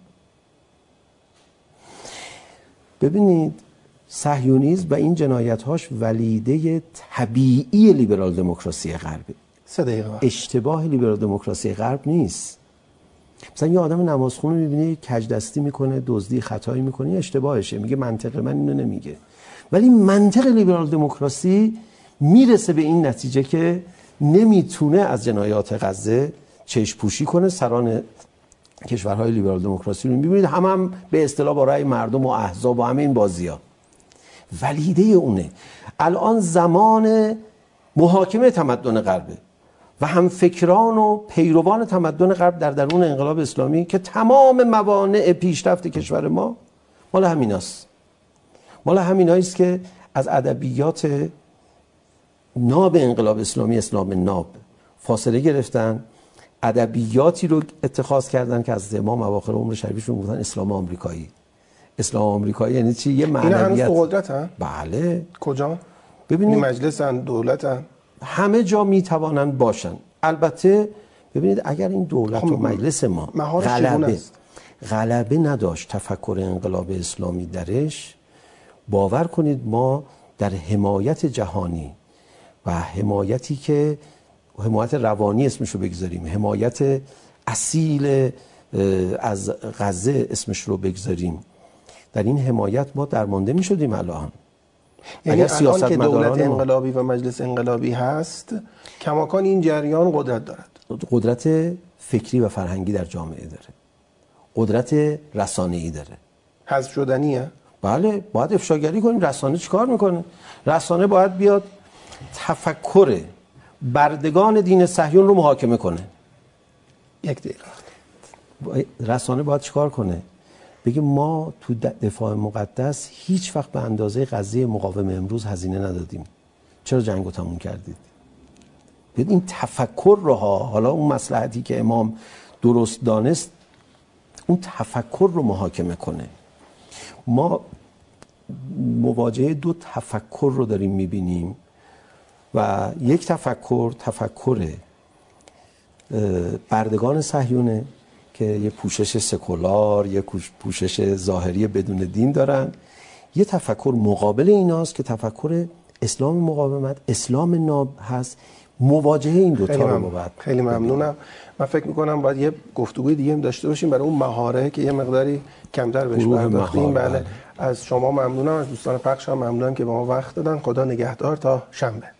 ببینید صهیونیسم و این جنایت‌هاش ولیده طبیعی لیبرال دموکراسی غربه. 3 دقیقه اشتباه لیبرال دموکراسی غرب نیست. مثلا یه آدم نمازخون رو می‌بینی کج دستی میکنه، دزدی، خطایی میکنه، اشتباهشه، میگه منطق من اینو نمیگه. ولی منطق لیبرال دموکراسی میرسه به این نتیجه که نمیتونه از جنایات غزه چشم پوشی کنه. سران کشورهای لیبرال دموکراسی رو میبینید هم به اصطلاح با رأی مردم و احزاب و همه این بازی‌ها ولیده اونه. الان زمان محاکمه تمدن غربه و هم فکران و پیروان تمدن غرب در درون انقلاب اسلامی که تمام موانع پیشرفت کشور ما مال همیناست. مال همیناییست که از ادبیات ناب انقلاب اسلامی، اسلام ناب، فاصله گرفتن، ادبیاتی رو اتخاذ کردن که از امام اواخر عمر شریفشون گفتن اسلام آمریکایی. اسلام آمریکایی یعنی چی؟ یه معنویت. اینا هنوز تو قدرتن؟ بله. کجا؟ ببینید مجلسن، دولتن، همه جا میتوانن باشن. البته ببینید اگر این دولت و مجلس ما غلبه نداشت تفکر انقلاب اسلامی درش، باور کنید ما در حمایت جهانی و حمایتی که حمایت روانی اسمش رو بگذاریم، حمایت اصیل از غزه اسمش رو بگذاریم، در این حمایت ما درمانده می شدیم. الان یعنی الان که دولت انقلابی و مجلس انقلابی هست، کماکان این جریان قدرت دارد. قدرت فکری و فرهنگی در جامعه داره، قدرت رسانه‌ای داره. حذف شدنیه؟ بله، باید افشاگری کنیم. رسانه چیکار میکنه؟ رسانه باید بیاد تفکر بردگان دین صهیون رو محاکمه کنه. 1 دقیقه. رسانه باید چیکار کنه؟ بگه ما تو دفاع مقدس هیچ وقت به اندازه قضیه مقاومه امروز هزینه ندادیم. چرا جنگو تموم کردید؟ ببین این تفکر رو حالا اون مصلحتی که امام درست دانست، اون تفکر رو محاکمه کنه. ما مواجهه 2 تفکر رو داریم میبینیم و یک تفکر بردگان صهیونه که یه پوشش سکولار، یه پوشش ظاهری بدون دین دارن. یه تفکر مقابل ایناست که تفکر اسلام مقاومت، اسلام ناب هست. مواجهه این دوتا رو باید. خیلی ممنونم. من فکر میکنم باید یه گفتگوی دیگه هم داشته باشیم برای اون مهاره که یه مقداری کمتر بهش پرداختیم. بله، از شما ممنونم، از دوستان پخش هم ممنونم که به ما وقت دادن. خدا نگهدار تا شنبه.